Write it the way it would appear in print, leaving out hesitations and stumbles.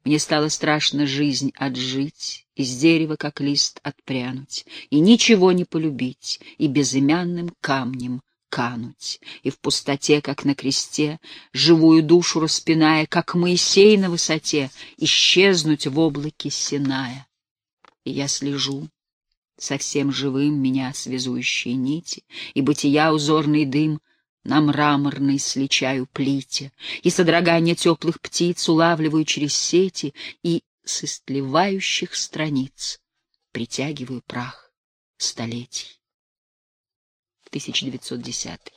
Мне стало страшно жизнь отжить, из дерева, как лист, отпрянуть, и ничего не полюбить, и безымянным камнем кануть, и в пустоте, как на кресте, живую душу распиная, как Моисей на высоте, исчезнуть в облаке Синая. И я слежу, совсем живым меня связующие нити, и бытия узорный дым на мраморной сличаю плите, и содрогание теплых птиц улавливаю через сети, и с истлевающих страниц притягиваю прах столетий. 1910